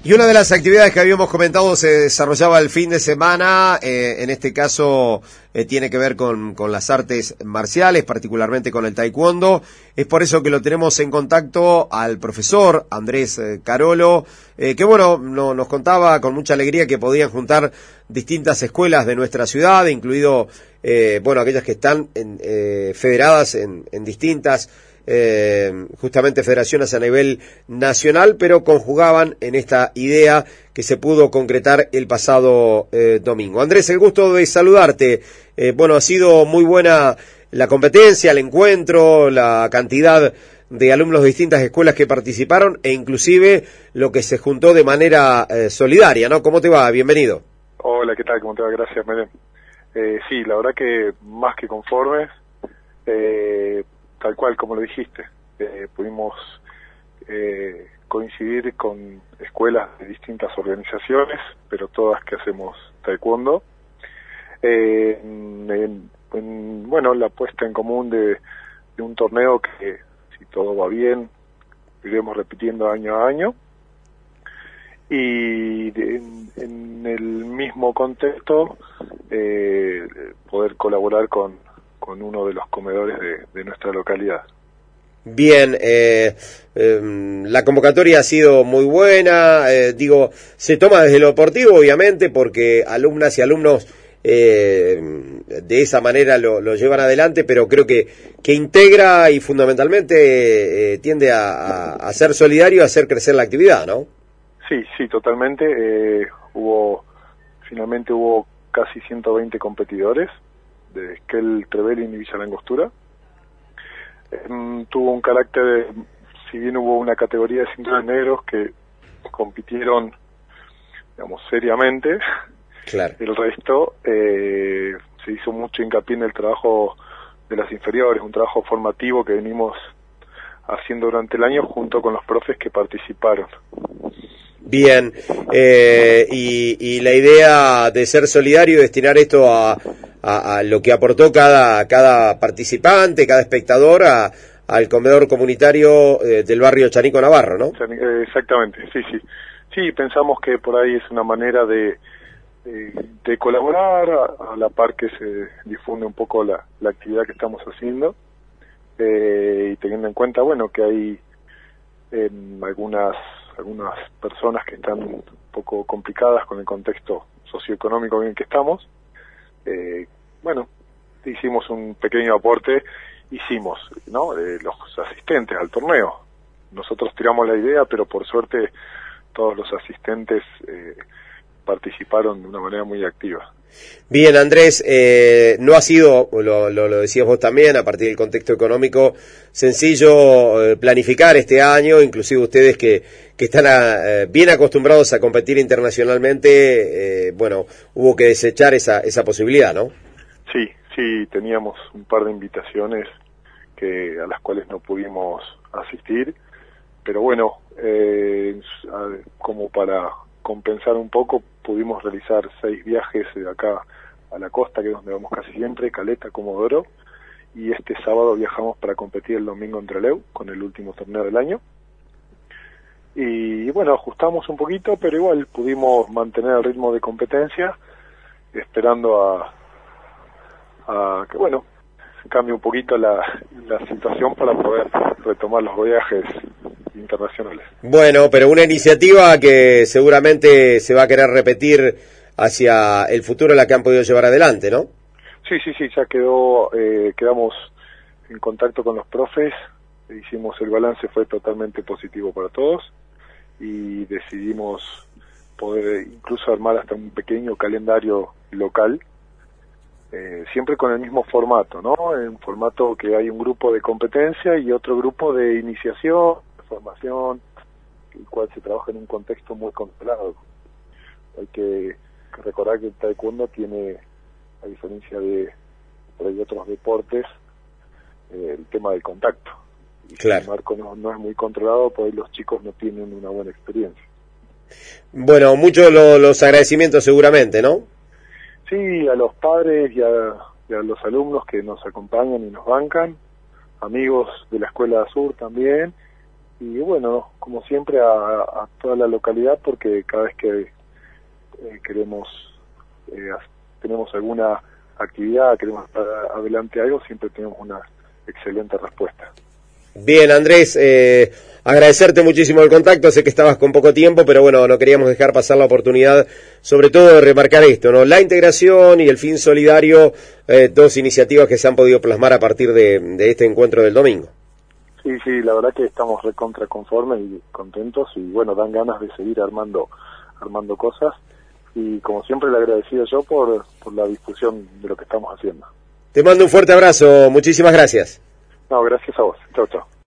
Y una de las actividades que habíamos comentado se desarrollaba el fin de semana, en este caso tiene que ver con las artes marciales, particularmente con el taekwondo. Es por eso que lo tenemos en contacto al profesor Andrés Carolo, que bueno, nos contaba con mucha alegría que podían juntar distintas escuelas de nuestra ciudad, incluido aquellas que están federadas en distintas justamente federaciones a nivel nacional, pero conjugaban en esta idea que se pudo concretar el pasado domingo. Andrés, el gusto de saludarte. Ha sido muy buena la competencia, el encuentro, la cantidad de alumnos de distintas escuelas que participaron e inclusive lo que se juntó de manera solidaria, ¿no? ¿Cómo te va? Bienvenido. Hola, ¿qué tal? ¿Cómo te va? Gracias, Medem. Sí, la verdad que más que conformes, tal cual como lo dijiste, pudimos coincidir con escuelas de distintas organizaciones, pero todas que hacemos taekwondo. La puesta en común de un torneo que, si todo va bien, iremos repitiendo año a año. Y en el mismo contexto, poder colaborar con uno de los comedores de nuestra localidad. Bien, la convocatoria ha sido muy buena, se toma desde lo deportivo, obviamente, porque alumnas y alumnos de esa manera lo llevan adelante, pero creo que integra y fundamentalmente tiende a ser solidario y a hacer crecer la actividad, ¿no? Sí, totalmente. Finalmente hubo casi 120 competidores de Esquel, Trevelin y Villa Langostura. Tuvo un carácter, si bien hubo una categoría de cinturones negros que compitieron, seriamente, claro. El resto se hizo mucho hincapié en el trabajo de las inferiores, un trabajo formativo que venimos haciendo durante el año junto con los profes que participaron. Bien, y la idea de ser solidario y destinar esto a lo que aportó cada participante, cada espectador al comedor comunitario del barrio Chanico Navarro, ¿no? Exactamente, sí. Sí, pensamos que por ahí es una manera de colaborar a la par que se difunde un poco la actividad que estamos haciendo, y teniendo en cuenta, que hay algunas personas que están un poco complicadas con el contexto socioeconómico en el que estamos. Hicimos un pequeño aporte, los asistentes al torneo. Nosotros tiramos la idea, pero por suerte todos los asistentes participaron de una manera muy activa. Bien, Andrés, no ha sido, lo decías vos también, a partir del contexto económico, sencillo planificar este año, inclusive ustedes que están bien acostumbrados a competir internacionalmente, hubo que desechar esa posibilidad, ¿no? Sí, teníamos un par de invitaciones a las cuales no pudimos asistir, pero como para compensar un poco, pudimos realizar 6 viajes de acá a la costa, que es donde vamos casi siempre, Caleta, Comodoro, y este sábado viajamos para competir el domingo en Trelew, con el último torneo del año. Y ajustamos un poquito, pero igual pudimos mantener el ritmo de competencia, esperando a que se cambie un poquito la situación para poder retomar los viajes internacionales. Bueno, pero una iniciativa que seguramente se va a querer repetir hacia el futuro, la que han podido llevar adelante, ¿no? Sí, ya quedamos en contacto con los profes, hicimos el balance, fue totalmente positivo para todos, y decidimos poder incluso armar hasta un pequeño calendario local, siempre con el mismo formato, ¿no? En formato que hay un grupo de competencia y otro grupo de iniciación, de formación, el cual se trabaja en un contexto muy controlado. Hay que recordar que el taekwondo tiene, a diferencia de otros deportes, el tema del contacto. Y claro. El marco no es muy controlado, por ahí los chicos no tienen una buena experiencia. Muchos los agradecimientos seguramente, ¿no? Sí, a los padres y a los alumnos que nos acompañan y nos bancan, amigos de la Escuela Sur también, y bueno, como siempre a toda la localidad, porque cada vez que tenemos alguna actividad, queremos estar adelante algo, siempre tenemos una excelente respuesta. Bien, Andrés, agradecerte muchísimo el contacto, sé que estabas con poco tiempo, pero bueno, no queríamos dejar pasar la oportunidad, sobre todo de remarcar esto, ¿no? La integración y el fin solidario, dos iniciativas que se han podido plasmar a partir de este encuentro del domingo. Sí, la verdad que estamos recontra conformes y contentos, y bueno, dan ganas de seguir armando cosas, y como siempre le agradecido yo por la discusión de lo que estamos haciendo. Te mando un fuerte abrazo, muchísimas gracias. No, gracias a vos. Chau.